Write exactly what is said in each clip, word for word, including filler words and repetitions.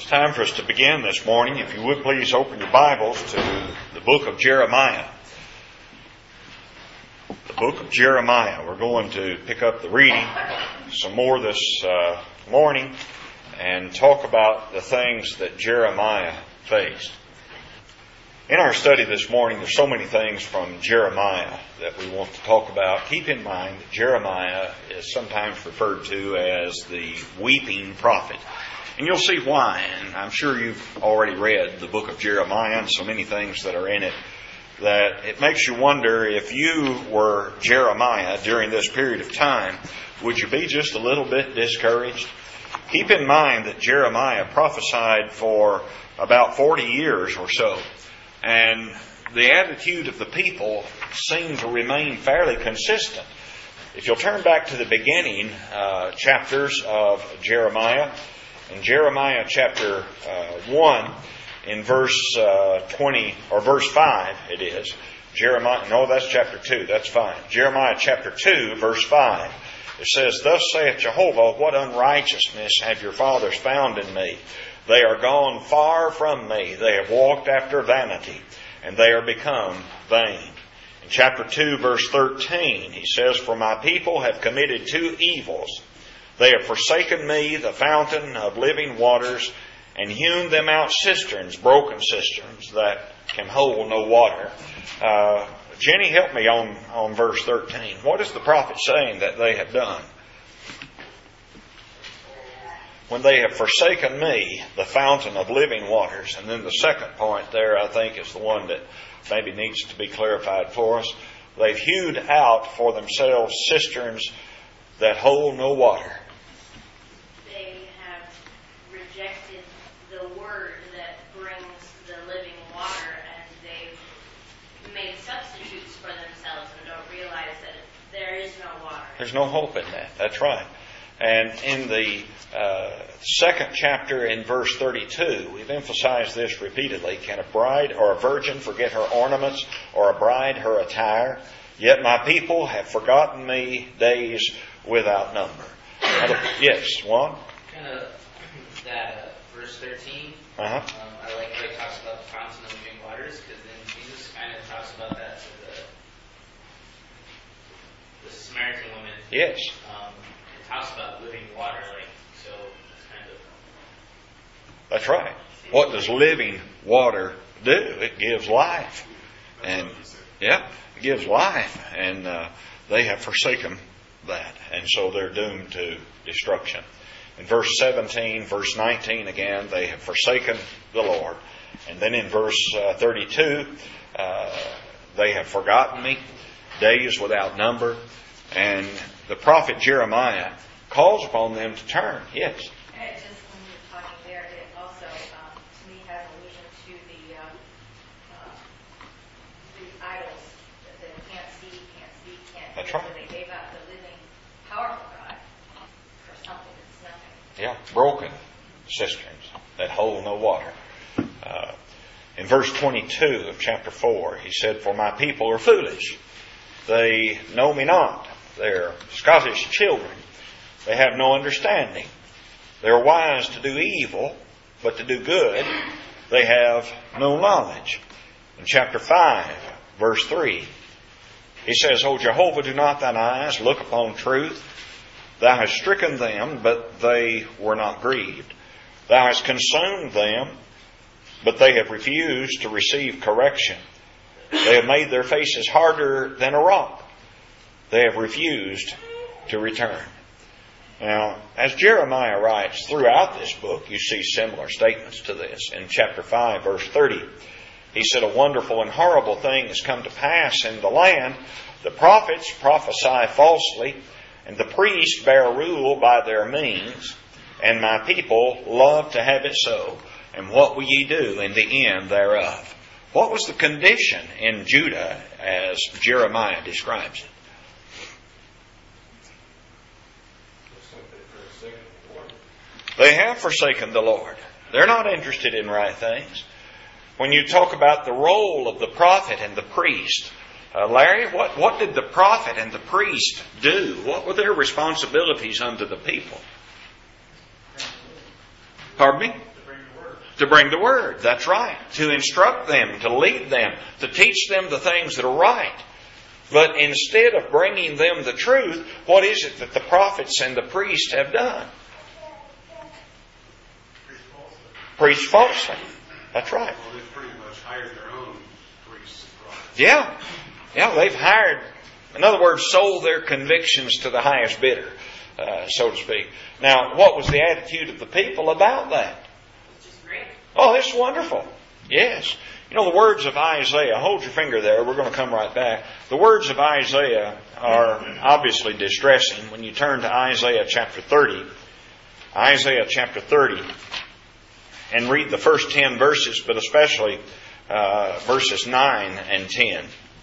Time for us to begin this morning. If you would please open your Bibles to the book of Jeremiah. The book of Jeremiah. We're going to pick up the reading some more this uh, morning and talk about the things that Jeremiah faced. In our study this morning, there's so many things from Jeremiah that we want to talk about. Keep in mind that Jeremiah is sometimes referred to as the weeping prophet. And you'll see why, and I'm sure you've already read the book of Jeremiah and so many things that are in it, that it makes you wonder if you were Jeremiah during this period of time, would you be just a little bit discouraged? Keep in mind that Jeremiah prophesied for about forty years or so, and the attitude of the people seemed to remain fairly consistent. If you'll turn back to the beginning uh, chapters of Jeremiah, in Jeremiah chapter uh, one, in verse uh, twenty, or verse five it is. Jeremiah, no, that's chapter two, that's fine. Jeremiah chapter two, verse five. It says, "Thus saith Jehovah, what unrighteousness have your fathers found in me? They are gone far from me. They have walked after vanity, and they are become vain." In chapter two, verse thirteen, he says, "For my people have committed two evils. They have forsaken me, the fountain of living waters, and hewn them out cisterns, broken cisterns, that can hold no water." Uh, Jenny, help me on, on verse thirteen. What is the prophet saying that they have done? When they have forsaken me, the fountain of living waters. And then the second point there, I think, is the one that maybe needs to be clarified for us. They've hewed out for themselves cisterns that hold no water. Rejected the word that brings the living water, and they've made substitutes for themselves and don't realize that there is no water. There's no hope in that. That's right. And in the uh, second chapter in verse thirty-two, we've emphasized this repeatedly. "Can a bride or a virgin forget her ornaments, or a bride her attire? Yet my people have forgotten me days without number." Now, yes, one? Kind of that uh, verse thirteen, uh-huh. um, I like how he talks about the fountain of living waters, because then Jesus kind of talks about that to the, the Samaritan woman. Yes. Um, it talks about living water, like, so it's kind of... That's right. What does living water do? It gives life. And, yeah, it gives life. And uh, they have forsaken that. And so they're doomed to destruction. In verse seventeen, verse nineteen again, they have forsaken the Lord. And then in verse uh, thirty-two, uh, they have forgotten me, days without number. And the prophet Jeremiah calls upon them to turn. Yes? And it just, when you're talking there, it also, um, to me, has allusion to the, uh, uh, the idols that they can't see, can't speak, can't That's hear. right. So they gave out the living, powerful God for something that's nothing. Yeah, broken cisterns that hold no water. Uh, in verse twenty-two of chapter four, he said, "For my people are foolish. They know me not. They're Scottish children. They have no understanding. They're wise to do evil, but to do good they have no knowledge." In chapter five, verse three, he says, "O Jehovah, do not thine eyes look upon truth? Thou hast stricken them, but they were not grieved. Thou hast consumed them, but they have refused to receive correction. They have made their faces harder than a rock. They have refused to return." Now, as Jeremiah writes throughout this book, you see similar statements to this. In chapter five, verse thirty, he said, "A wonderful and horrible thing has come to pass in the land. The prophets prophesy falsely, and the priests bear rule by their means, and my people love to have it so. And what will ye do in the end thereof?" What was the condition in Judah as Jeremiah describes it? They have forsaken the Lord. They're not interested in right things. When you talk about the role of the prophet and the priest, Uh, Larry, what, what did the prophet and the priest do? What were their responsibilities unto the people? Pardon me? To bring the word. To bring the Word. That's right. To instruct them, to lead them, to teach them the things that are right. But instead of bringing them the truth, what is it that the prophets and the priests have done? Preach falsely. That's right. Well, they've pretty much hired their own priests and prophets. Yeah. Yeah, they've hired, in other words, sold their convictions to the highest bidder, uh, so to speak. Now, what was the attitude of the people about that? Which is great. Oh, it's wonderful. Yes. You know, the words of Isaiah, hold your finger there, we're going to come right back. The words of Isaiah are obviously distressing. When you turn to Isaiah chapter thirty, Isaiah chapter thirty, and read the first ten verses, but especially uh, verses nine and ten.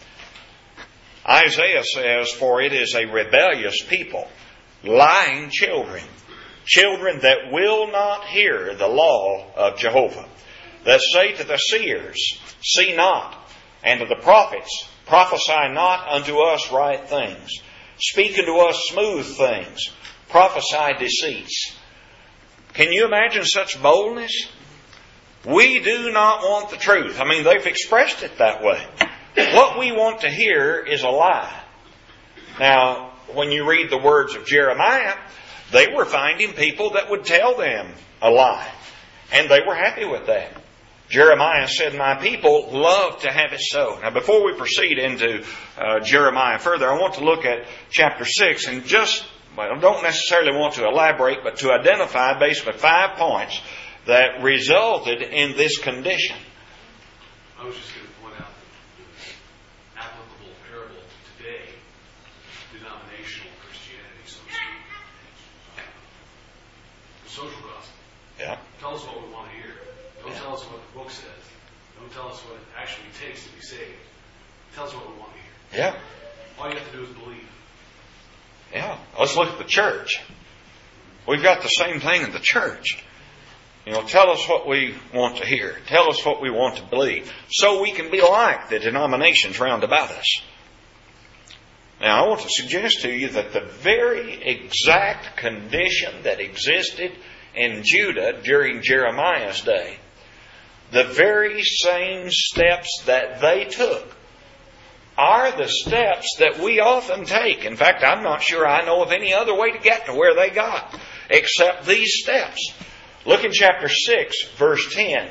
Isaiah says, "For it is a rebellious people, lying children, children that will not hear the law of Jehovah, that say to the seers, see not, and to the prophets, prophesy not unto us right things. Speak unto us smooth things, prophesy deceits." Can you imagine such boldness? We do not want the truth. I mean, they've expressed it that way. What we want to hear is a lie. Now, when you read the words of Jeremiah, they were finding people that would tell them a lie. And they were happy with that. Jeremiah said, "My people love to have it so." Now, before we proceed into uh, Jeremiah further, I want to look at chapter six and just, well, I don't necessarily want to elaborate, but to identify basically five points that resulted in this condition. I was just going to point out the applicable parable to today, denominational Christianity, so to speak. The social gospel. Yeah. Tell us what we want to hear. Don't yeah. tell us what the book says. Don't tell us what it actually takes to be saved. Tell us what we want to hear. Yeah. All you have to do is believe. Yeah. Let's look at the church. We've got the same thing in the church. You know, tell us what we want to hear. Tell us what we want to believe. So we can be like the denominations round about us. Now, I want to suggest to you that the very exact condition that existed in Judah during Jeremiah's day, the very same steps that they took, are the steps that we often take. In fact, I'm not sure I know of any other way to get to where they got, except these steps. Look in chapter six, verse ten.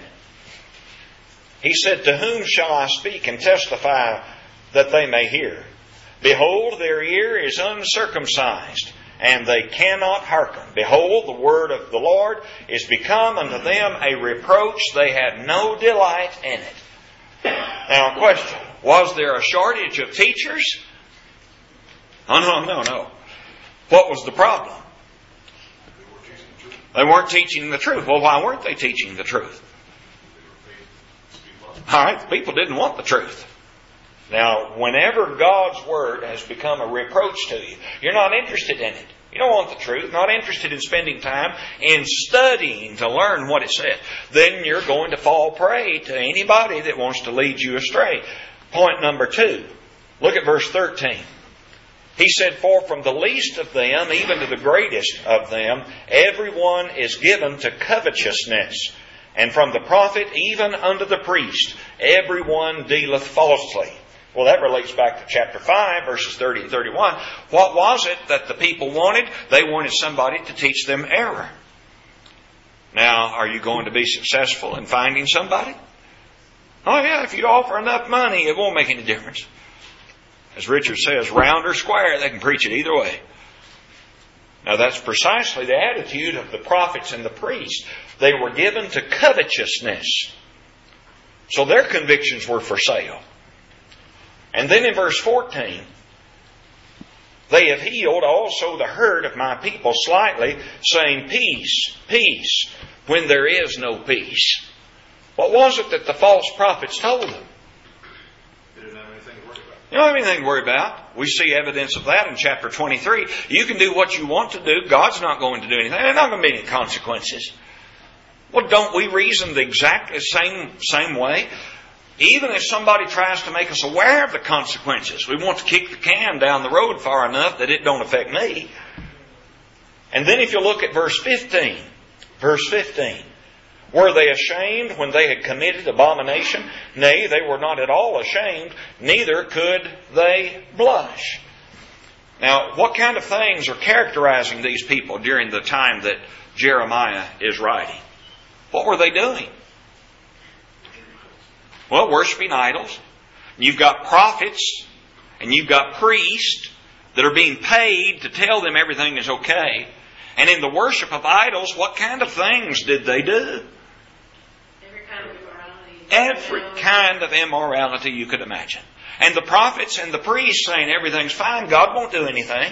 He said, "To whom shall I speak and testify that they may hear? Behold, their ear is uncircumcised, and they cannot hearken. Behold, the word of the Lord is become unto them a reproach. They had no delight in it." Now, a question. Was there a shortage of teachers? Oh, no, no, no. What was the problem? They weren't teaching the truth. Well, why weren't they teaching the truth? All right, people didn't want the truth. Now, whenever God's Word has become a reproach to you, you're not interested in it. You don't want the truth, not interested in spending time in studying to learn what it says. Then you're going to fall prey to anybody that wants to lead you astray. Point number two. Look at verse thirteen. He said, "For from the least of them, even to the greatest of them, everyone is given to covetousness. And from the prophet even unto the priest, everyone dealeth falsely." Well, that relates back to chapter five, verses thirty and thirty-one. What was it that the people wanted? They wanted somebody to teach them error. Now, are you going to be successful in finding somebody? Oh yeah, if you offer enough money, it won't make any difference. As Richard says, round or square, they can preach it either way. Now that's precisely the attitude of the prophets and the priests. They were given to covetousness. So their convictions were for sale. And then in verse fourteen, "They have healed also the hurt of my people slightly, saying, Peace, peace, when there is no peace." What was it that the false prophets told them? They didn't have anything to worry about. You don't have anything to worry about. We see evidence of that in chapter twenty-three. You can do what you want to do. God's not going to do anything. There's not going to be any consequences. Well, don't we reason the exact same, same way? Even if somebody tries to make us aware of the consequences, we want to kick the can down the road far enough that it don't affect me. And then if you look at verse fifteen, verse fifteen, Were they ashamed when they had committed abomination? Nay, they were not at all ashamed, neither could they blush. Now, what kind of things are characterizing these people during the time that Jeremiah is writing? What were they doing? Well, worshiping idols. You've got prophets and you've got priests that are being paid to tell them everything is okay. And in the worship of idols, what kind of things did they do? Every kind of immorality. Every kind of immorality you could imagine. And the prophets and the priests saying everything's fine, God won't do anything.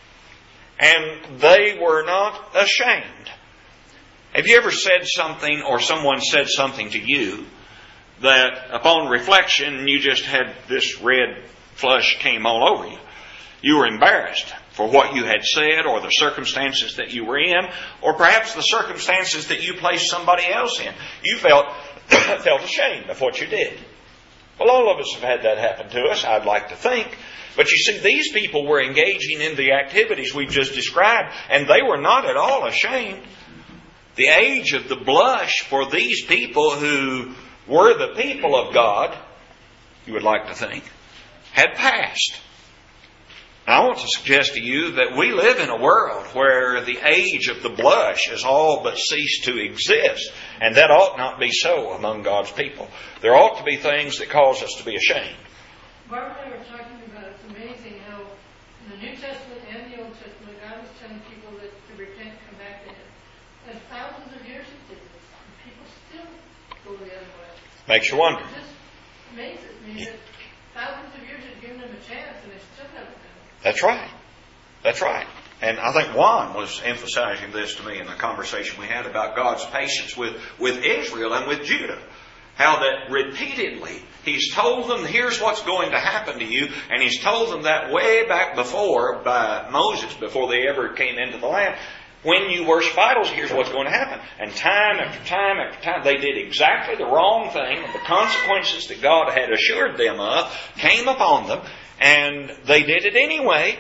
And they were not ashamed. Have you ever said something, or someone said something to you, that upon reflection you just had this red flush came all over you? You were embarrassed for what you had said, or the circumstances that you were in, or perhaps the circumstances that you placed somebody else in. You felt felt ashamed of what you did. Well, all of us have had that happen to us, I'd like to think. But you see, these people were engaging in the activities we've just described, and they were not at all ashamed. The age of the blush for these people who were the people of God, you would like to think, had passed. Now, I want to suggest to you that we live in a world where the age of the blush has all but ceased to exist. And that ought not be so among God's people. There ought to be things that cause us to be ashamed. Barbara and I were talking about, it's amazing how in the New Testament and the Old Testament, God was telling people that to repent, come back to Him. And thousands of years He did this. And people still go the other way. Makes you wonder. It just amazes me that thousands of years have given them a chance and they still haven't done it. That's right. That's right. And I think Juan was emphasizing this to me in the conversation we had about God's patience with, with Israel and with Judah. How that repeatedly He's told them, here's what's going to happen to you. And He's told them that way back before by Moses, before they ever came into the land. When you worship idols, here's what's going to happen. And time after time after time, they did exactly the wrong thing. And the consequences that God had assured them of came upon them. And they did it anyway.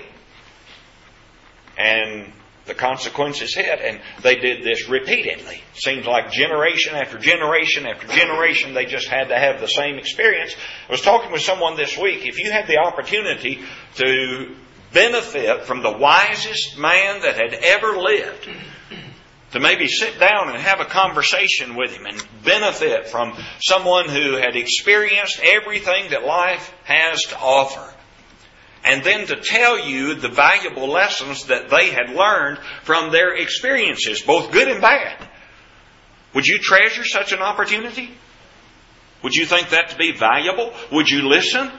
And the consequences hit. And they did this repeatedly. Seems like generation after generation after generation, they just had to have the same experience. I was talking with someone this week. If you had the opportunity to benefit from the wisest man that had ever lived, to maybe sit down and have a conversation with him and benefit from someone who had experienced everything that life has to offer, and then to tell you the valuable lessons that they had learned from their experiences, both good and bad. Would you treasure such an opportunity? Would you think that to be valuable? Would you listen?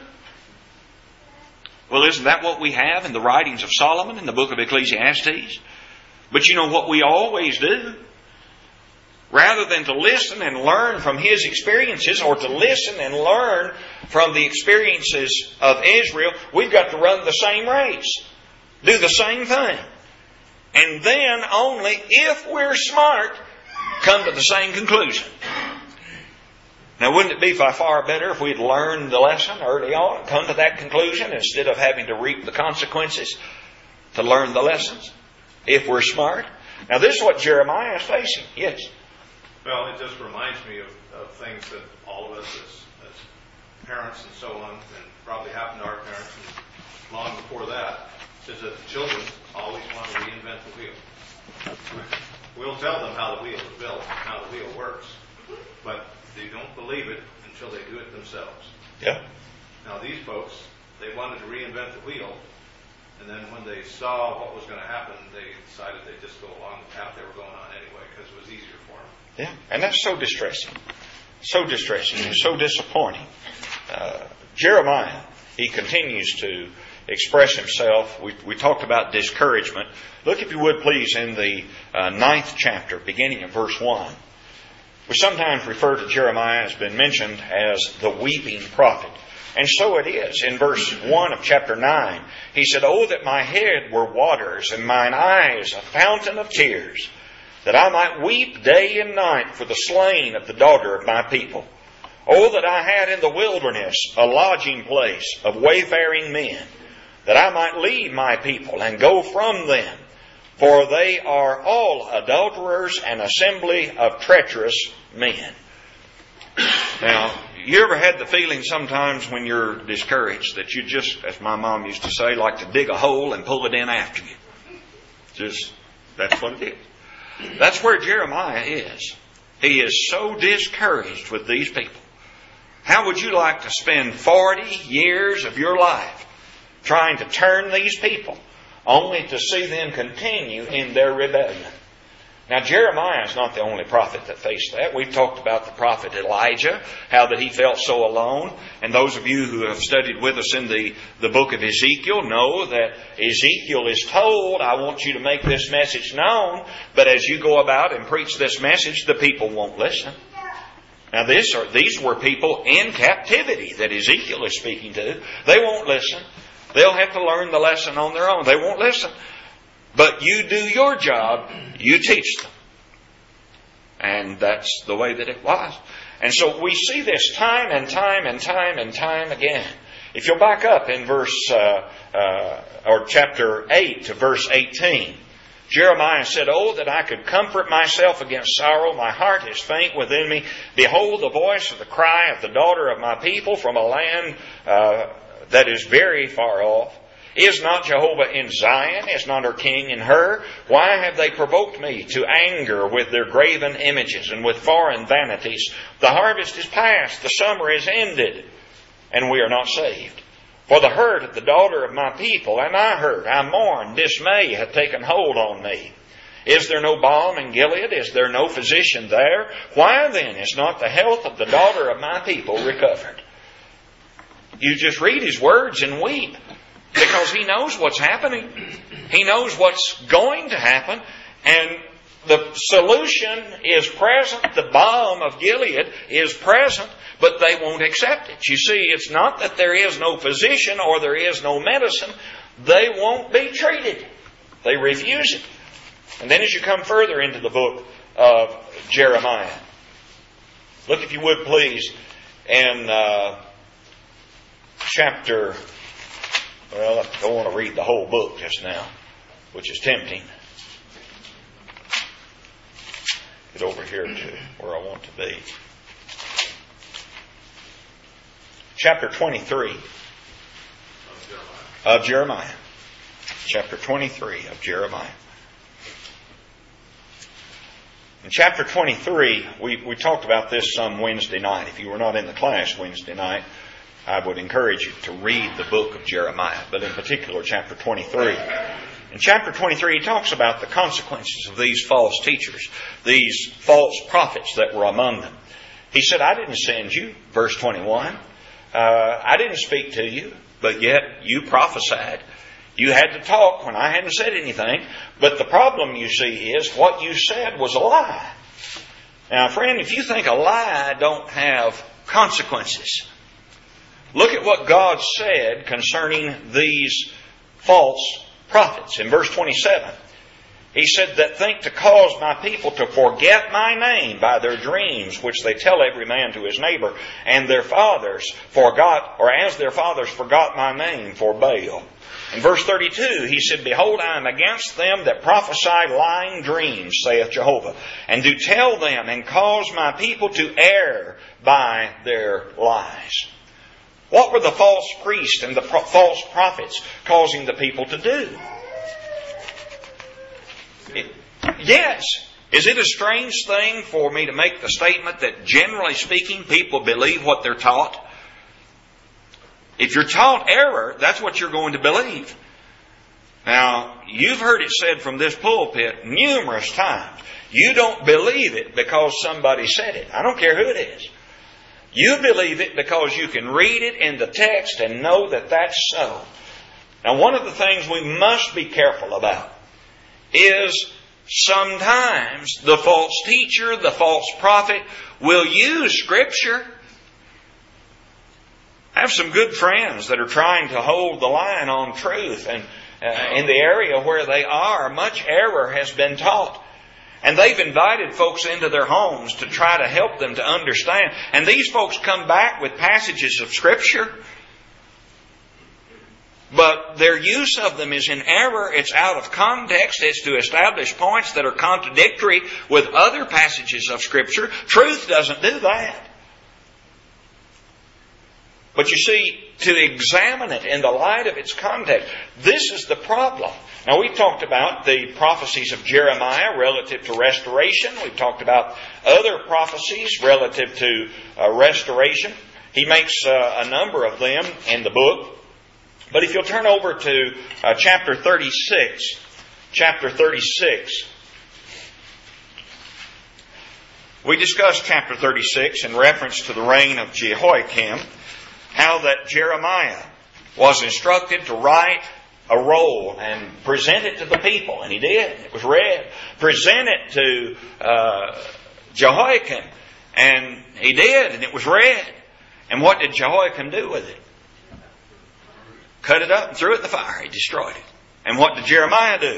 Well, isn't that what we have in the writings of Solomon in the book of Ecclesiastes? But you know what we always do? Rather than to listen and learn from his experiences, or to listen and learn from the experiences of Israel, we've got to run the same race. Do the same thing. And then only if we're smart, come to the same conclusion. Now, wouldn't it be by far better if we'd learned the lesson early on and come to that conclusion instead of having to reap the consequences to learn the lessons, if we're smart? Now, this is what Jeremiah is facing. Yes? Well, it just reminds me of, of things that all of us as, as parents and so on, and probably happened to our parents and long before that, is that the children always want to reinvent the wheel. We'll tell them how the wheel is built and how the wheel works, but they don't believe it until they do it themselves. Yeah. Now, these folks, they wanted to reinvent the wheel, and then when they saw what was going to happen, they decided they'd just go along the path they were going on anyway because it was easier for them. Yeah, and that's so distressing. So distressing and so disappointing. Uh, Jeremiah, he continues to express himself. We, we talked about discouragement. Look, if you would please, in the uh, ninth chapter, beginning at verse one. We sometimes refer to Jeremiah, as been mentioned, as the weeping prophet. And so it is. In verse one of chapter nine, he said, "Oh, that my head were waters, and mine eyes a fountain of tears, that I might weep day and night for the slain of the daughter of my people. Oh, that I had in the wilderness a lodging place of wayfaring men, that I might leave my people and go from them. For they are all adulterers, an assembly of treacherous men. Now, you ever had the feeling sometimes when you're discouraged that you just, as my mom used to say, like to dig a hole and pull it in after you? Just, that's what it is. That's where Jeremiah is. He is so discouraged with these people. How would you like to spend forty years of your life trying to turn these people, only to see them continue in their rebellion? Now, Jeremiah is not the only prophet that faced that. We've talked about the prophet Elijah, how that he felt so alone. And those of you who have studied with us in the, the book of Ezekiel know that Ezekiel is told, I want you to make this message known, but as you go about and preach this message, the people won't listen. Now, this are, these were people in captivity that Ezekiel is speaking to. They won't listen. They'll have to learn the lesson on their own. They won't listen. But you do your job, you teach them. And that's the way that it was. And so we see this time and time and time and time again. If you'll back up in verse, uh, uh, or chapter eight to verse eighteen. Jeremiah said, Oh, that I could comfort myself against sorrow. My heart is faint within me. Behold, the voice of the cry of the daughter of my people from a land uh, that is very far off. Is not Jehovah in Zion? Is not her king in her? Why have they provoked me to anger with their graven images and with foreign vanities? The harvest is past, the summer is ended, and we are not saved. For the hurt of the daughter of my people am I hurt. I mourn. Dismay hath taken hold on me. Is there no balm in Gilead? Is there no physician there? Why then is not the health of the daughter of my people recovered? You just read his words and weep. Because he knows what's happening. He knows what's going to happen. And the solution is present. The balm of Gilead is present. But they won't accept it. You see, it's not that there is no physician or there is no medicine. They won't be treated. They refuse it. And then as you come further into the book of Jeremiah, look if you would please in uh, chapter... Well, I don't want to read the whole book just now, which is tempting. Get over here to where I want to be. Chapter twenty-three of Jeremiah. Chapter twenty-three of Jeremiah. In chapter twenty-three, we, we talked about this some Wednesday night. If you were not in the class Wednesday night, I would encourage you to read the book of Jeremiah, but in particular chapter twenty-three. In chapter twenty-three, he talks about the consequences of these false teachers, these false prophets that were among them. He said, I didn't send you, verse twenty-one. Uh, I didn't speak to you, but yet you prophesied. You had to talk when I hadn't said anything. But the problem, you see, is what you said was a lie. Now, friend, if you think a lie don't have consequences, look at what God said concerning these false prophets. In verse twenty-seven, He said, that think to cause my people to forget my name by their dreams, which they tell every man to his neighbor, and their fathers forgot, or as their fathers forgot my name for Baal. In verse thirty-two, he said, behold, I am against them that prophesy lying dreams, saith Jehovah, and do tell them, and cause my people to err by their lies. What were the false priests and the pro- false prophets causing the people to do? It, yes. Is it a strange thing for me to make the statement that generally speaking, people believe what they're taught? If you're taught error, that's what you're going to believe. Now, you've heard it said from this pulpit numerous times. You don't believe it because somebody said it. I don't care who it is. You believe it because you can read it in the text and know that that's so. Now, one of the things we must be careful about is sometimes the false teacher, the false prophet, will use Scripture. I have some good friends that are trying to hold the line on truth, and uh, in the area where they are, much error has been taught. And they've invited folks into their homes to try to help them to understand. And these folks come back with passages of Scripture but their use of them is in error. It's out of context. It's to establish points that are contradictory with other passages of Scripture. Truth doesn't do that. But you see, to examine it in the light of its context, this is the problem. Now, we've talked about the prophecies of Jeremiah relative to restoration. We've talked about other prophecies relative to uh, restoration. He makes uh, a number of them in the book. But if you'll turn over to uh, chapter thirty-six, chapter thirty-six, we discussed chapter thirty-six in reference to the reign of Jehoiakim, how that Jeremiah was instructed to write a roll and present it to the people, and he did. It was read. Present it to uh, Jehoiakim, and he did, and it was read. And what did Jehoiakim do with it? Cut it up and threw it in the fire. He destroyed it. And what did Jeremiah do?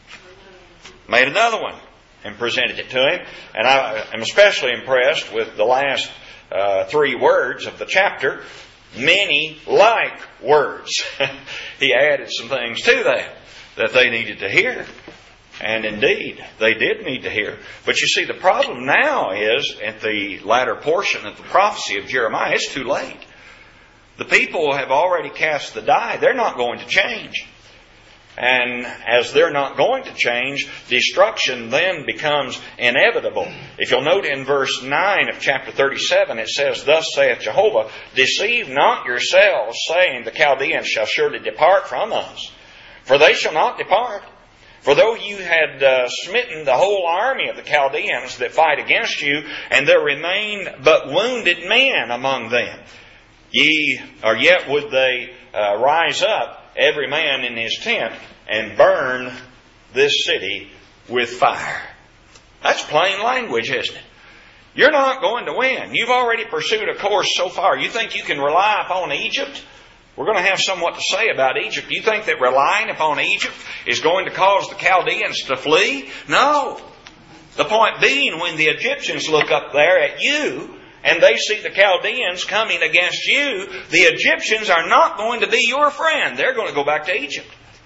Made another one and presented it to him. And I am especially impressed with the last uh, three words of the chapter. Many like words. He added some things to that that they needed to hear. And indeed, they did need to hear. But you see, the problem now is, at the latter portion of the prophecy of Jeremiah, it's too late. The people have already cast the die. They're not going to change. And as they're not going to change, destruction then becomes inevitable. If you'll note in verse nine of chapter thirty-seven, it says, Thus saith Jehovah, Deceive not yourselves, saying, The Chaldeans shall surely depart from us. For they shall not depart. For though you had uh, smitten the whole army of the Chaldeans that fight against you, and there remain but wounded men among them, Ye, or yet would they uh, rise up, every man in his tent, and burn this city with fire. That's plain language, isn't it? You're not going to win. You've already pursued a course so far. You think you can rely upon Egypt? We're going to have somewhat to say about Egypt. You think that relying upon Egypt is going to cause the Chaldeans to flee? No. The point being, when the Egyptians look up there at you, and they see the Chaldeans coming against you, the Egyptians are not going to be your friend. They're going to go back to Egypt.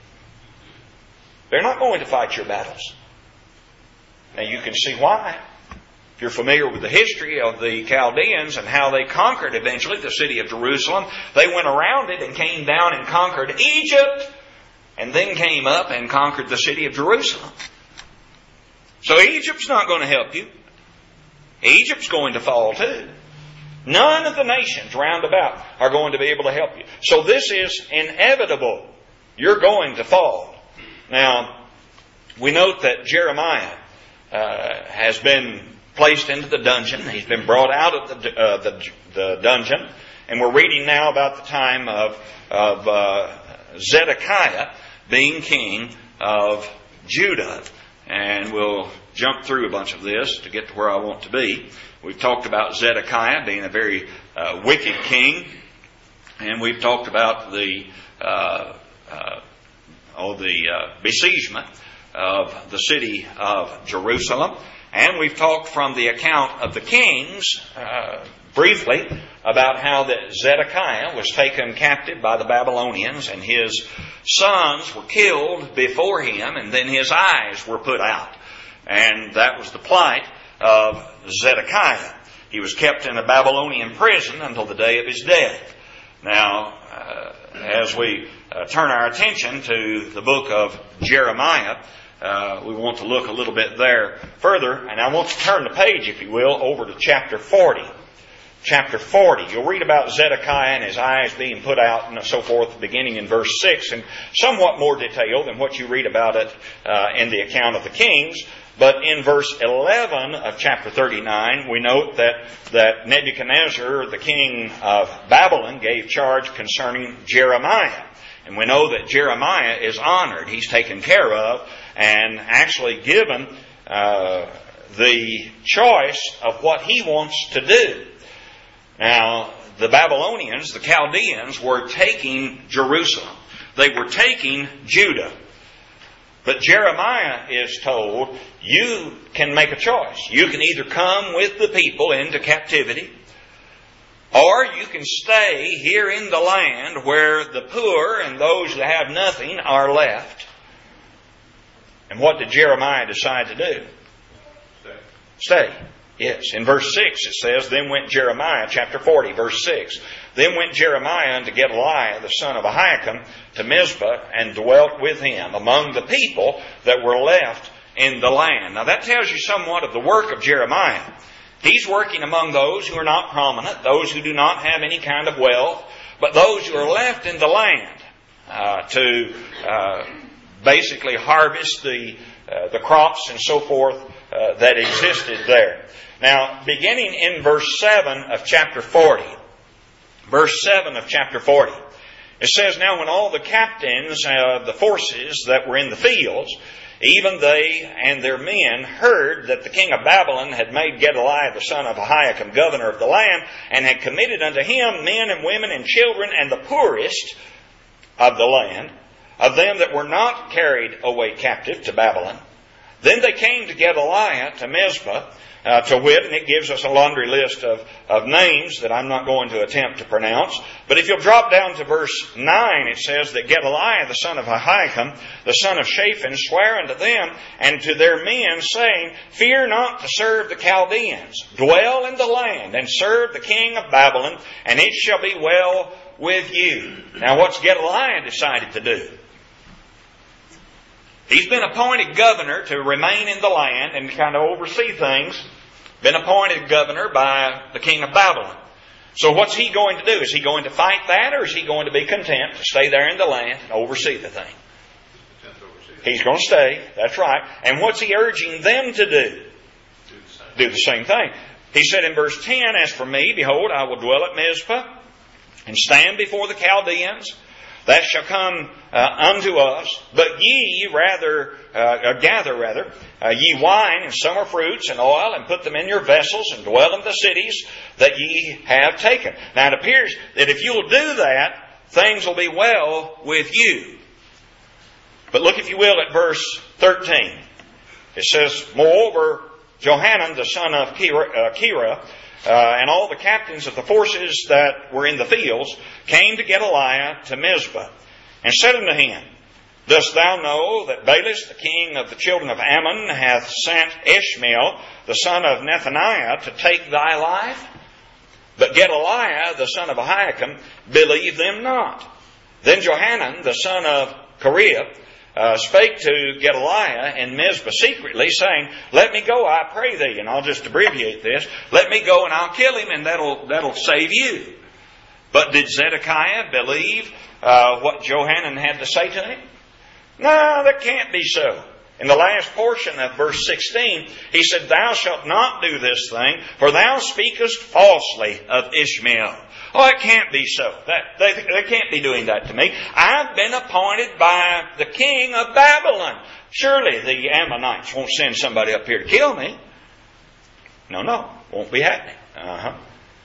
They're not going to fight your battles. Now you can see why. If you're familiar with the history of the Chaldeans and how they conquered eventually the city of Jerusalem, they went around it and came down and conquered Egypt, and then came up and conquered the city of Jerusalem. So Egypt's not going to help you. Egypt's going to fall too. None of the nations round about are going to be able to help you. So this is inevitable. You're going to fall. Now, we note that Jeremiah uh, has been placed into the dungeon. He's been brought out of the, uh, the, the dungeon. And we're reading now about the time of, of uh, Zedekiah being king of Judah. And we'll jump through a bunch of this to get to where I want to be. We've talked about Zedekiah being a very uh, wicked king. And we've talked about the uh, uh, oh, the uh, besiegement of the city of Jerusalem. And we've talked from the account of the kings, uh, briefly, about how that Zedekiah was taken captive by the Babylonians, and his sons were killed before him, and then his eyes were put out. And that was the plight of Zedekiah. He was kept in a Babylonian prison until the day of his death. Now, uh, as we uh, turn our attention to the book of Jeremiah, Uh, we want to look a little bit there further, and I want to turn the page, if you will, over to chapter forty. Chapter forty. You'll read about Zedekiah and his eyes being put out and so forth, beginning in verse six, in somewhat more detail than what you read about it uh, in the account of the kings. But in verse eleven of chapter thirty-nine, we note that, that Nebuchadnezzar, the king of Babylon, gave charge concerning Jeremiah. And we know that Jeremiah is honored. He's taken care of and actually given uh, the choice of what he wants to do. Now, the Babylonians, the Chaldeans, were taking Jerusalem. They were taking Judah. But Jeremiah is told, you can make a choice. You can either come with the people into captivity, or you can stay here in the land where the poor and those that have nothing are left. And what did Jeremiah decide to do? Stay. Stay. Yes. In verse six it says, Then went Jeremiah, chapter forty, verse six. Then went Jeremiah unto Gedaliah, the son of Ahikam, to Mizpah, and dwelt with him among the people that were left in the land. Now that tells you somewhat of the work of Jeremiah. He's working among those who are not prominent, those who do not have any kind of wealth, but those who are left in the land uh, to uh, basically harvest the uh, the crops and so forth uh, that existed there. Now, beginning in verse seven of chapter forty, verse seven of chapter forty, it says, Now when all the captains of the forces that were in the fields, even they and their men, heard that the king of Babylon had made Gedaliah the son of Ahikam governor of the land, and had committed unto him men and women and children and the poorest of the land, of them that were not carried away captive to Babylon, then they came to Gedaliah to Mizpah, uh, to wit, and it gives us a laundry list of, of names that I'm not going to attempt to pronounce. But if you'll drop down to verse nine, it says that Gedaliah, the son of Ahikam, the son of Shaphan, sware unto them and to their men, saying, Fear not to serve the Chaldeans. Dwell in the land and serve the king of Babylon, and it shall be well with you. Now what's Gedaliah decided to do? He's been appointed governor to remain in the land and kind of oversee things. Been appointed governor by the king of Babylon. So what's he going to do? Is he going to fight that, or is he going to be content to stay there in the land and oversee the thing? He's going to stay. That's right. And what's he urging them to do? Do the same thing. He said in verse ten, As for me, behold, I will dwell at Mizpah and stand before the Chaldeans. That shall come uh, unto us, but ye rather uh, gather rather uh, ye wine and summer fruits and oil, and put them in your vessels, and dwell in the cities that ye have taken. Now it appears that if you'll do that, things will be well with you. But look, if you will, at verse thirteen. It says, Moreover, Johanan the son of Kira, uh, Kira Uh, and all the captains of the forces that were in the fields came to Gedaliah to Mizpah, and said unto him, Dost thou know that Baalis, the king of the children of Ammon, hath sent Ishmael, the son of Nethaniah, to take thy life? But Gedaliah, the son of Ahikam, believed them not. Then Johanan, the son of Kareah, Uh, spake to Gedaliah in Mizpah secretly, saying, Let me go, I pray thee. And I'll just abbreviate this. Let me go and I'll kill him, and that'll that'll save you. But did Zedekiah believe uh, what Johanan had to say to him? No, that can't be so. In the last portion of verse sixteen, he said, Thou shalt not do this thing, for thou speakest falsely of Ishmael. Oh, it can't be so. That, they, they can't be doing that to me. I've been appointed by the king of Babylon. Surely the Ammonites won't send somebody up here to kill me. No, no. Won't be happening. Uh-huh.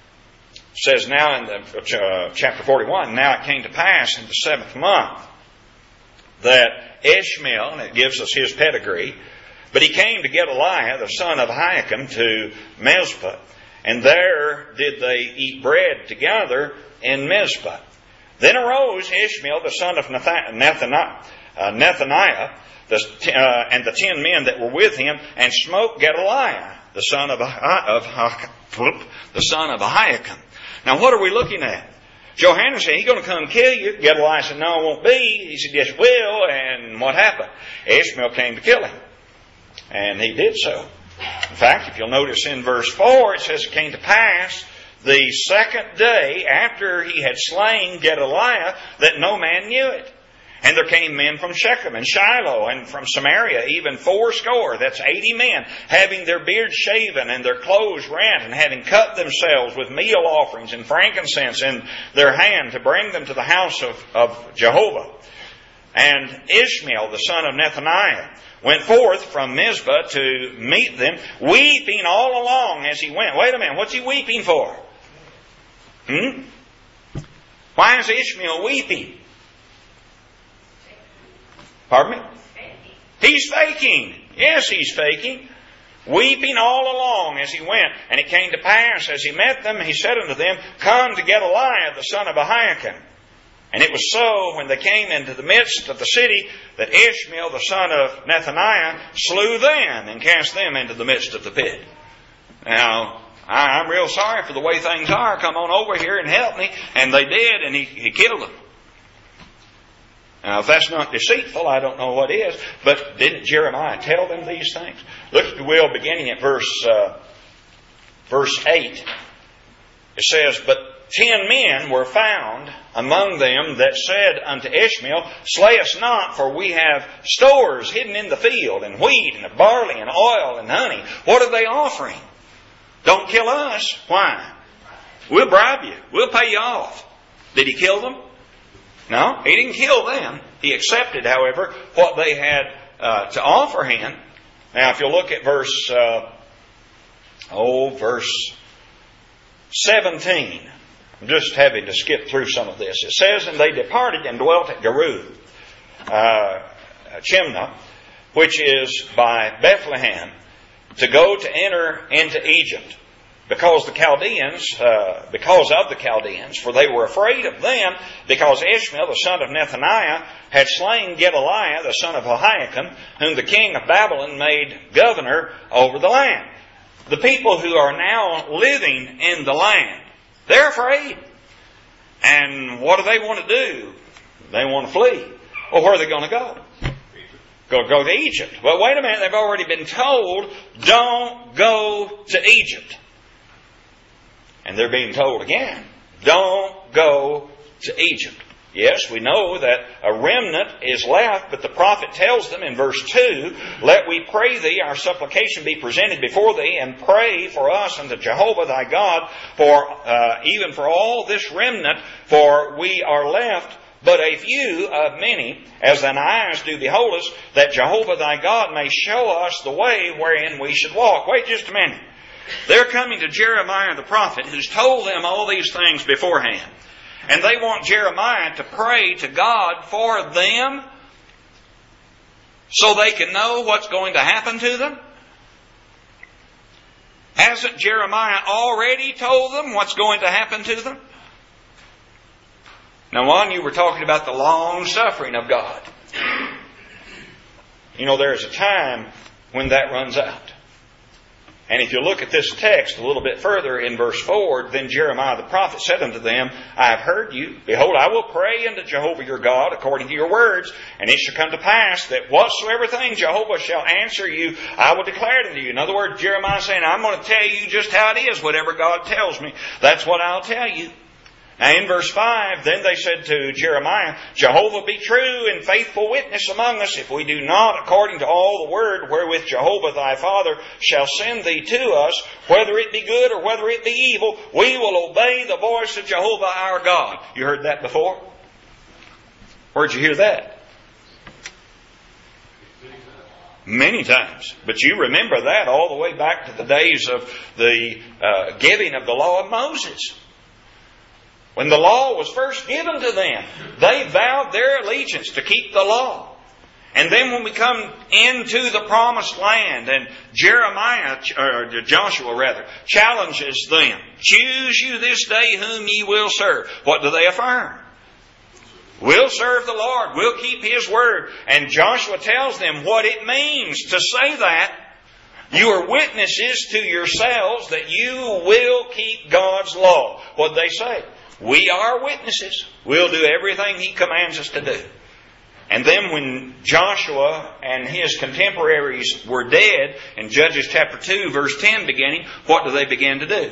It says now in the, uh, chapter forty-one, Now it came to pass in the seventh month that Ishmael, and it gives us his pedigree, but he came to Gedaliah, the son of Ahikam, to Mizpah. And there did they eat bread together in Mizpah. Then arose Ishmael, the son of Nethaniah, uh, Nethaniah the, uh, and the ten men that were with him, and smote Gedaliah, the son of, of, of the son of Ahikam. Now, what are we looking at? Johanan said, He's going to come kill you. Gedaliah said, No, it won't be. He said, Yes, it will. And what happened? Ishmael came to kill him. And he did so. In fact, if you'll notice in verse four, it says it came to pass the second day after he had slain Gedaliah that no man knew it. And there came men from Shechem and Shiloh and from Samaria, even fourscore, that's eighty men, having their beards shaven and their clothes rent, and having cut themselves with meal offerings and frankincense in their hand to bring them to the house of, of Jehovah. And Ishmael, the son of Nethaniah, went forth from Mizpah to meet them, weeping all along as he went. Wait a minute, what's he weeping for? Hmm? Why is Ishmael weeping? Pardon me? He's faking. Yes, he's faking. weeping all along as he went. And it came to pass, as he met them, he said unto them, Come to Gedaliah, the son of Ahikam. And it was so, when they came into the midst of the city, that Ishmael, the son of Nethaniah, slew them and cast them into the midst of the pit. Now, I'm real sorry for the way things are. Come on over here and help me. And they did, and he, he killed them. Now, if that's not deceitful, I don't know what is. But didn't Jeremiah tell them these things? Look, if you will, beginning at verse uh, verse eight. It says, But ten men were found among them that said unto Ishmael, Slay us not, for we have stores hidden in the field, and wheat, and barley, and oil, and honey. What are they offering? Don't kill us. Why? We'll bribe you. We'll pay you off. Did he kill them? No, he didn't kill them. He accepted, however, what they had uh, to offer him. Now, if you look at verse, uh, oh, verse seventeen. I'm just having to skip through some of this. It says, And they departed and dwelt at Geruth, uh, Chimnah, which is by Bethlehem, to go to enter into Egypt, because the Chaldeans, uh, because of the Chaldeans, for they were afraid of them, because Ishmael, the son of Nethaniah, had slain Gedaliah, the son of Ahikam, whom the king of Babylon made governor over the land. The people who are now living in the land, they're afraid. And what do they want to do? They want to flee. Well, where are they going to go? Go, go to Egypt. Well, wait a minute. They've already been told, don't go to Egypt. And they're being told again, don't go to Egypt. Yes, we know that a remnant is left, but the prophet tells them in verse two, Let we pray thee, our supplication be presented before thee, and pray for us unto Jehovah thy God, for uh, even for all this remnant, for we are left but a few of many, as thine eyes do behold us, that Jehovah thy God may show us the way wherein we should walk. Wait just a minute. They're coming to Jeremiah the prophet, who's told them all these things beforehand. And they want Jeremiah to pray to God for them so they can know what's going to happen to them. Hasn't Jeremiah already told them what's going to happen to them? Now, one, you were talking about the long suffering of God. You know, there's a time when that runs out. And if you look at this text a little bit further in verse four, then Jeremiah the prophet said unto them, I have heard you. Behold, I will pray unto Jehovah your God according to your words. And it shall come to pass that whatsoever thing Jehovah shall answer you, I will declare it unto you. In other words, Jeremiah saying, I'm going to tell you just how it is. Whatever God tells me, that's what I'll tell you. Now in verse five, then they said to Jeremiah, Jehovah be true and faithful witness among us, if we do not according to all the word wherewith Jehovah thy Father shall send thee to us, whether it be good or whether it be evil, we will obey the voice of Jehovah our God. You heard that before? Where'd you hear that? Many times. But you remember that all the way back to the days of the uh, giving of the law of Moses. When the law was first given to them, they vowed their allegiance to keep the law. And then when we come into the promised land, and Jeremiah, or Joshua rather, challenges them, choose you this day whom ye will serve. What do they affirm? We'll serve the Lord. We'll keep His word. And Joshua tells them what it means to say that. You are witnesses to yourselves that you will keep God's law. What did they say? We are witnesses. We'll do everything He commands us to do. And then when Joshua and his contemporaries were dead, in Judges chapter two, verse ten beginning, what do they begin to do?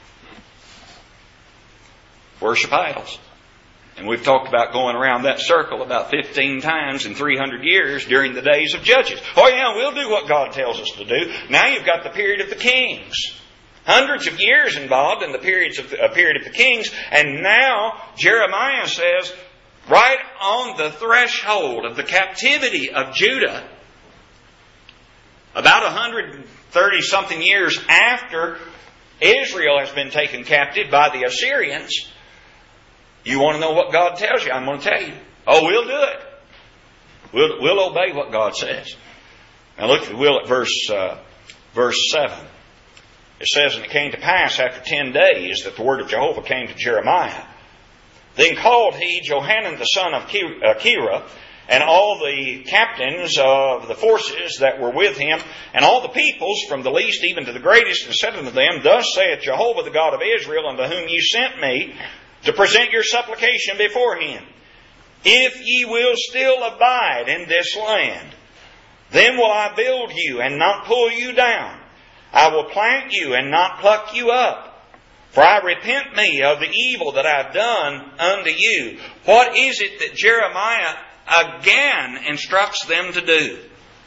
Worship idols. And we've talked about going around that circle about fifteen times in three hundred years during the days of Judges. Oh yeah, we'll do what God tells us to do. Now you've got the period of the kings. Hundreds of years involved in the periods of the, uh, period of the kings. And now Jeremiah says, right on the threshold of the captivity of Judah, about one hundred thirty something years after Israel has been taken captive by the Assyrians, you want to know what God tells you? I'm going to tell you. Oh, we'll do it. We'll, we'll obey what God says. Now look, if you will, at verse uh, verse seven. It says, "And it came to pass after ten days that the word of Jehovah came to Jeremiah. Then called he Johanan the son of Kira, and all the captains of the forces that were with him, and all the peoples, from the least even to the greatest, and said unto them, Thus saith Jehovah the God of Israel, unto whom ye sent me, to present your supplication before him. If ye will still abide in this land, then will I build you and not pull you down. I will plant you and not pluck you up. For I repent me of the evil that I have done unto you." What is it that Jeremiah again instructs them to do?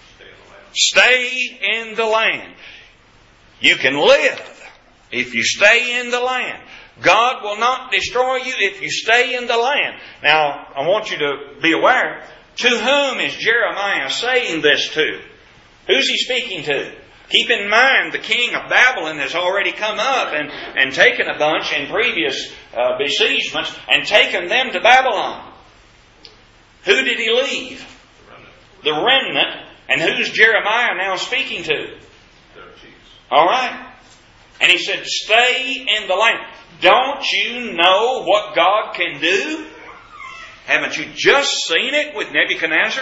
Stay in the land. You can live if you stay in the land. God will not destroy you if you stay in the land. Now, I want you to be aware, to whom is Jeremiah saying this to? Who's he speaking to? Keep in mind, the king of Babylon has already come up and, and taken a bunch in previous uh, besiegements and taken them to Babylon. Who did he leave? The remnant. The remnant. And who's Jeremiah now speaking to? Their chiefs. All right. And he said, stay in the land. Don't you know what God can do? Haven't you just seen it with Nebuchadnezzar?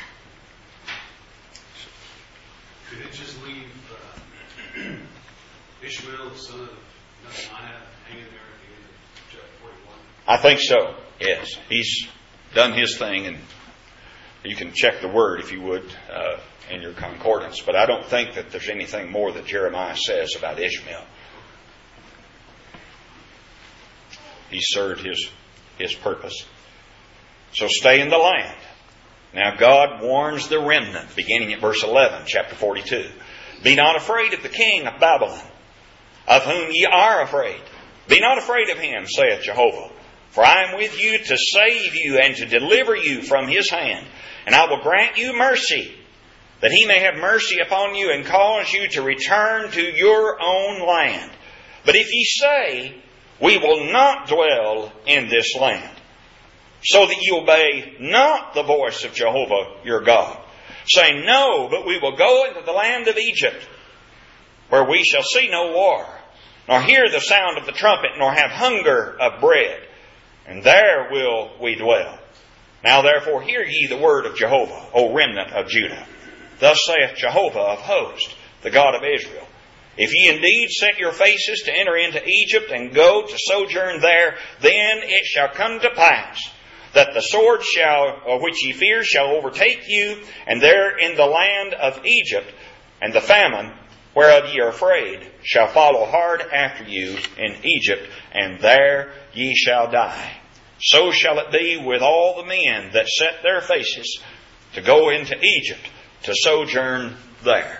Could it just leave uh, Ishmael, the son of Nethaniah, hanging there at the end of chapter forty-one? I think so, yes. He's done his thing, and you can check the word, if you would, uh, in your concordance. But I don't think that there's anything more that Jeremiah says about Ishmael. He served his, his purpose. So stay in the land. Now God warns the remnant, beginning at verse eleven, chapter forty-two. "Be not afraid of the king of Babylon, of whom ye are afraid. Be not afraid of him, saith Jehovah. For I am with you to save you and to deliver you from his hand. And I will grant you mercy, that he may have mercy upon you and cause you to return to your own land. But if ye say, We will not dwell in this land, so that ye obey not the voice of Jehovah your God, saying, No, but we will go into the land of Egypt, where we shall see no war, nor hear the sound of the trumpet, nor have hunger of bread, and there will we dwell. Now therefore hear ye the word of Jehovah, O remnant of Judah. Thus saith Jehovah of hosts, the God of Israel. If ye indeed set your faces to enter into Egypt and go to sojourn there, then it shall come to pass that the sword shall, which ye fear shall overtake you, and there in the land of Egypt, and the famine whereof ye are afraid shall follow hard after you in Egypt, and there ye shall die. So shall it be with all the men that set their faces to go into Egypt, to sojourn there."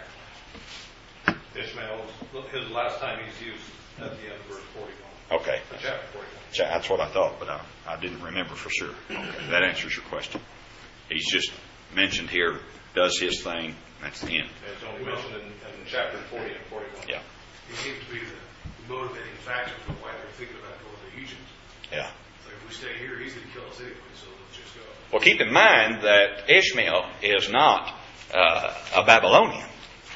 Ishmael, his last time he's used at the end of verse forty-one. Okay. Or chapter forty-one. That's what I thought, but I, I didn't remember for sure. Okay. That answers your question. He's just mentioned here, does his thing, that's the end. And it's only mentioned in, in chapter forty and forty-one. Yeah. He seems to be the motivating factor for why they're thinking about going to Egypt. Yeah. It's like, if we stay here, he's going to kill us anyway, so let's just go. Well, keep in mind that Ishmael is not uh, a Babylonian.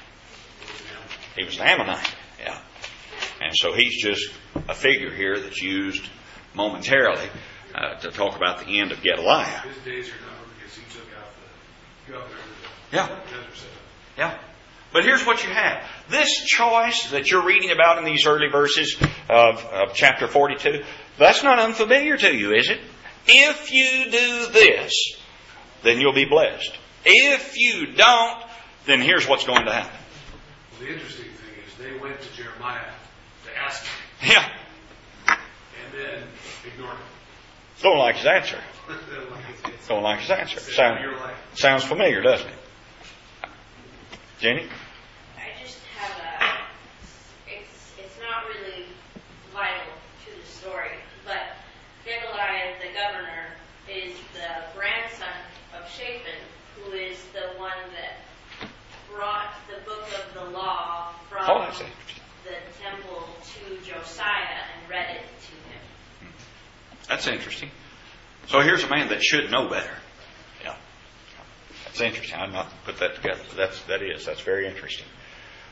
He was an Ammonite. Yeah. And so he's just a figure here that's used momentarily uh, to talk about the end of Gedaliah. His days are numbered because he took out the governor of the Yeah. desert setup. Yeah. But here's what you have. This choice that you're reading about in these early verses of, of chapter forty-two, that's not unfamiliar to you, is it? If you do this, then you'll be blessed. If you don't, then here's what's going to happen. Well, the interesting thing is they went to Jeremiah to ask him, Yeah. and then ignored him. Don't like his answer. Like, Don't like his answer. Say, Sound, "You're like-" sounds familiar, doesn't it? Jenny? I just have a, it's, it's not really vital to the story, but Gedaliah, the governor, is the grandson of Shaphan, who is the one that brought the book of the law from Oh, I see. the temple to Josiah and read it to him. That's interesting. So here's a man that should know better. Yeah. That's interesting. I've not put that together. But that's, that is. That's very interesting.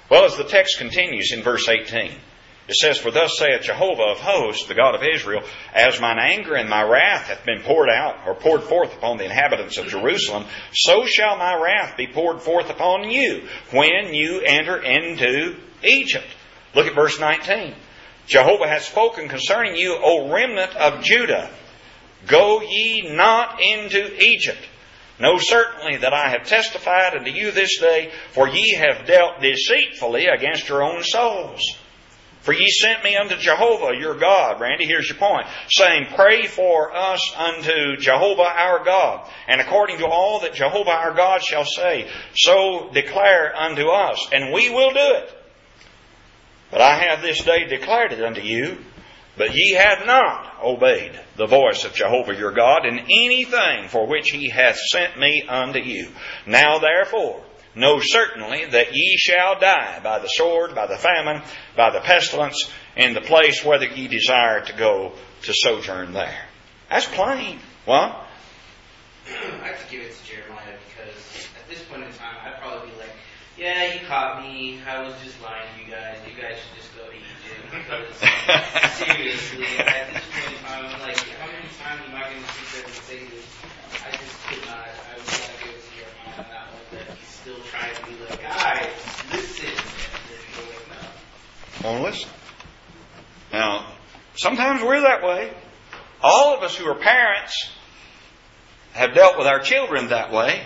Well, as the text continues in verse eighteen, it says, "For thus saith Jehovah of hosts, the God of Israel, as mine anger and my wrath hath been poured out, or poured forth upon the inhabitants of Jerusalem, so shall my wrath be poured forth upon you when you enter into Egypt." Look at verse nineteen. "Jehovah hath spoken concerning you, O remnant of Judah. Go ye not into Egypt. Know certainly that I have testified unto you this day, for ye have dealt deceitfully against your own souls. For ye sent me unto Jehovah your God," Randy, here's your point, "saying, Pray for us unto Jehovah our God. And according to all that Jehovah our God shall say, so declare unto us, and we will do it. But I have this day declared it unto you, but ye have not obeyed the voice of Jehovah your God in anything for which He hath sent me unto you. Now therefore, know certainly that ye shall die by the sword, by the famine, by the pestilence, in the place whether ye desire to go to sojourn there." That's plain. What? I have to give it to Jeremiah because at this point in time, I'd probably be like, yeah, you caught me. I was just lying to you guys. You guys should just go to Egypt. Because seriously, at this point in time, I'm like, how many times am I going to sit there and say this? I just could not. I was going to give it to Jeremiah on that one, that he's still trying to be like, guys, listen. And then go like, no. Won't listen. Now, sometimes we're that way. All of us who are parents have dealt with our children that way.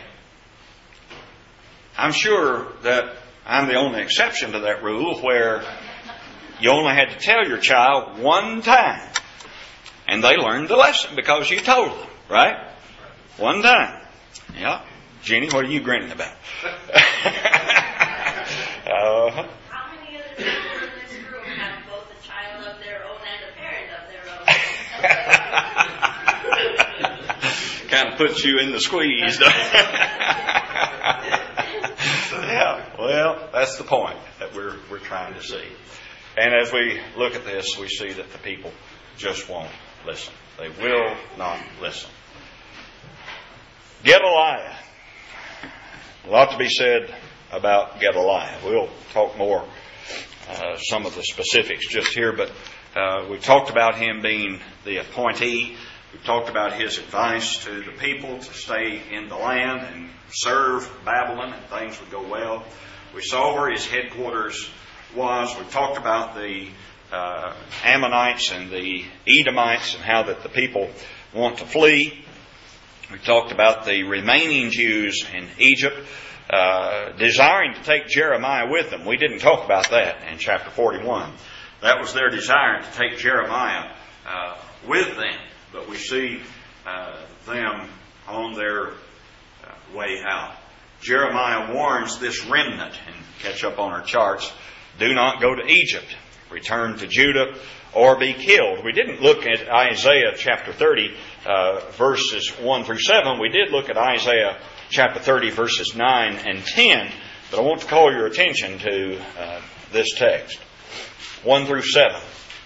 I'm sure that I'm the only exception to that rule, where you only had to tell your child one time and they learned the lesson because you told them, right? One time. Yeah. Jenny, what are you grinning about? uh-huh. How many other people in this room have both a child of their own and a parent of their own? Kind of puts you in the squeeze, doesn't it? Yeah, well, that's the point that we're we're trying to see. And as we look at this, we see that the people just won't listen. They will not listen. Gedaliah. A lot to be said about Gedaliah. We'll talk more, uh, some of the specifics just here, but uh, we've talked about him being the appointee. We've talked about his advice to the people to stay in the land and serve Babylon and things would go well. We saw where his headquarters was. We talked about the uh, Ammonites and the Edomites and how that the people want to flee. We talked about the remaining Jews in Egypt uh, desiring to take Jeremiah with them. We didn't talk about that in chapter forty-one. That was their desire to take Jeremiah uh, with them. But we see uh, them on their uh, way out. Jeremiah warns this remnant, and catch up on our charts, do not go to Egypt, return to Judah, or be killed. We didn't look at Isaiah chapter thirty, uh, verses one through seven. We did look at Isaiah chapter thirty, verses nine and ten. But I want to call your attention to uh, this text, one through seven.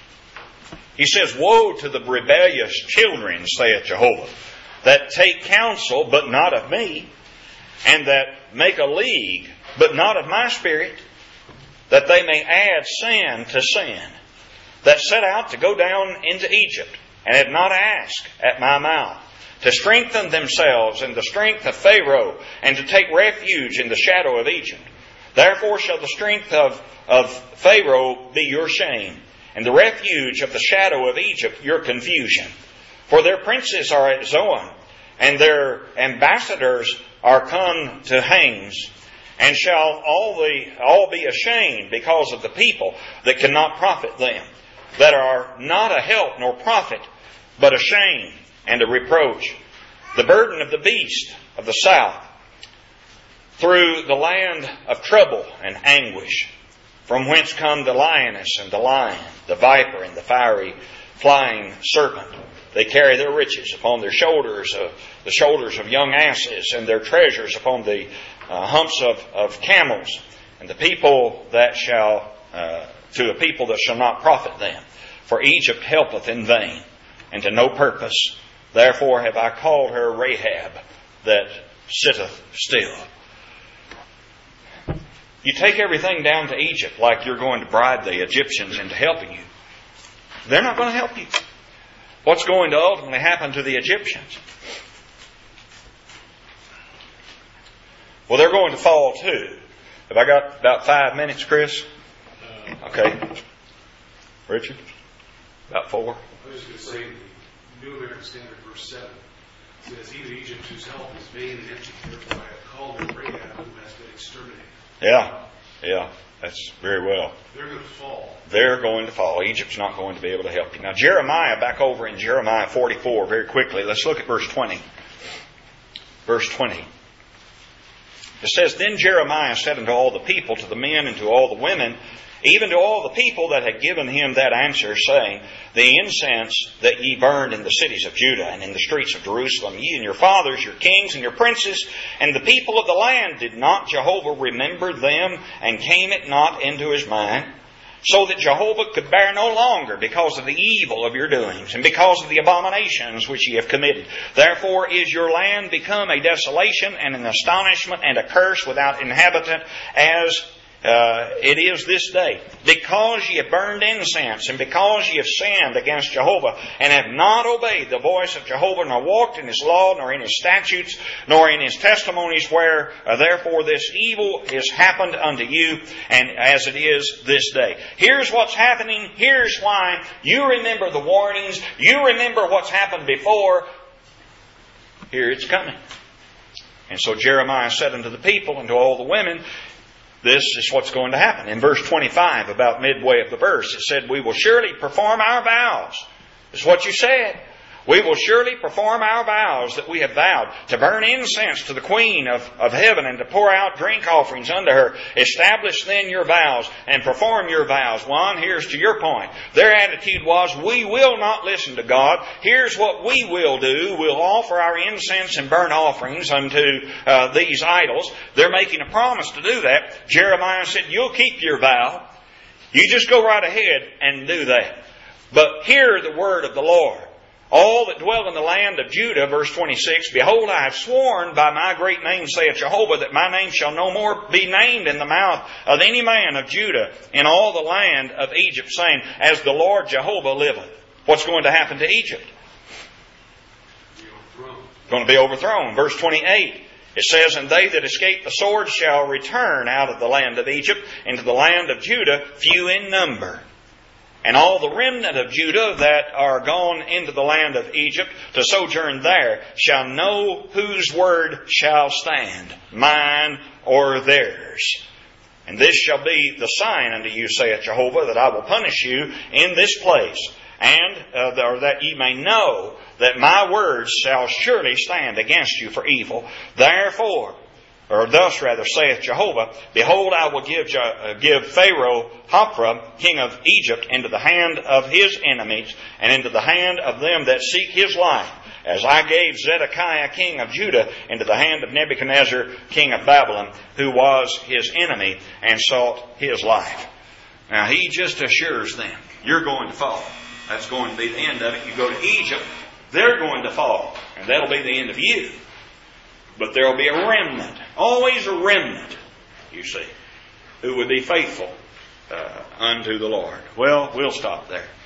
He says, "Woe to the rebellious children, saith Jehovah, that take counsel, but not of me, and that make a league, but not of my spirit, that they may add sin to sin, that set out to go down into Egypt, and have not asked at my mouth, to strengthen themselves in the strength of Pharaoh, and to take refuge in the shadow of Egypt. Therefore shall the strength of, of Pharaoh be your shame, and the refuge of the shadow of Egypt your confusion. For their princes are at Zoan, and their ambassadors are come to Hanes, and shall all the all be ashamed because of the people that cannot profit them, that are not a help nor profit, but a shame and a reproach. The burden of the beast of the south, through the land of trouble and anguish, from whence come the lioness and the lion, the viper and the fiery flying serpent. They carry their riches upon their shoulders, uh, the shoulders of young asses, and their treasures upon the uh, humps of, of camels. And the people that shall, uh, to a people that shall not profit them. For Egypt helpeth in vain, and to no purpose. Therefore have I called her Rahab, that sitteth still." you take everything down to Egypt like you're going to bribe the Egyptians into helping you. They're not going to help you. What's going to ultimately happen to the Egyptians? Well, they're going to fall too. Have I got about five minutes, Chris? Okay. Richard? About four? I was just going to say, the New American Standard, verse seven, says, even Egypt, whose help is vain and empty, therefore I have called her Rahab, who has been exterminated. Yeah, yeah, that's very well. They're going to fall. They're going to fall. Egypt's not going to be able to help you. Now, Jeremiah, back over in Jeremiah forty-four, very quickly, let's look at verse twenty. Verse twenty. It says, Then Jeremiah said unto all the people, to the men and to all the women, even to all the people that had given him that answer, saying, The incense that ye burned in the cities of Judah and in the streets of Jerusalem, ye and your fathers, your kings and your princes, and the people of the land, did not Jehovah remember them, and came it not into his mind? So that Jehovah could bear no longer because of the evil of your doings, and because of the abominations which ye have committed. Therefore is your land become a desolation, and an astonishment, and a curse without inhabitant, as Uh, it is this day, because ye have burned incense, and because ye have sinned against Jehovah, and have not obeyed the voice of Jehovah, nor walked in His law, nor in His statutes, nor in His testimonies, where uh, therefore this evil is happened unto you, and as it is this day. Here's what's happening. Here's why. You remember the warnings. You remember what's happened before. Here it's coming. And so Jeremiah said unto the people and to all the women, this is what's going to happen. In verse twenty-five, about midway of the verse, it said, We will surely perform our vows. This is what you said. We will surely perform our vows that we have vowed, to burn incense to the Queen of, of heaven, and to pour out drink offerings unto her. Establish then your vows, and perform your vows. One, here's to your point. Their attitude was, we will not listen to God. Here's what we will do. We'll offer our incense and burnt offerings unto uh, these idols. They're making a promise to do that. Jeremiah said, you'll keep your vow. You just go right ahead and do that. But hear the word of the Lord. All that dwell in the land of Judah, verse twenty-six, Behold, I have sworn by my great name, saith Jehovah, that my name shall no more be named in the mouth of any man of Judah in all the land of Egypt, saying, As the Lord Jehovah liveth. What's going to happen to Egypt? Going to be overthrown. Verse twenty-eight. It says, And they that escape the sword shall return out of the land of Egypt into the land of Judah, few in number. And all the remnant of Judah that are gone into the land of Egypt to sojourn there shall know whose word shall stand, mine or theirs. And this shall be the sign unto you, saith Jehovah, that I will punish you in this place, and uh, or that ye may know that my words shall surely stand against you for evil. Therefore, or thus rather saith Jehovah, Behold, I will give, uh, give Pharaoh Hophra, king of Egypt, into the hand of his enemies, and into the hand of them that seek his life, as I gave Zedekiah, king of Judah, into the hand of Nebuchadnezzar, king of Babylon, who was his enemy, and sought his life. Now he just assures them, you're going to fall. That's going to be the end of it. You go to Egypt, they're going to fall, and that'll be the end of you. But there will be a remnant, always a remnant, you see, who would be faithful uh, unto the Lord. Well, we'll stop there.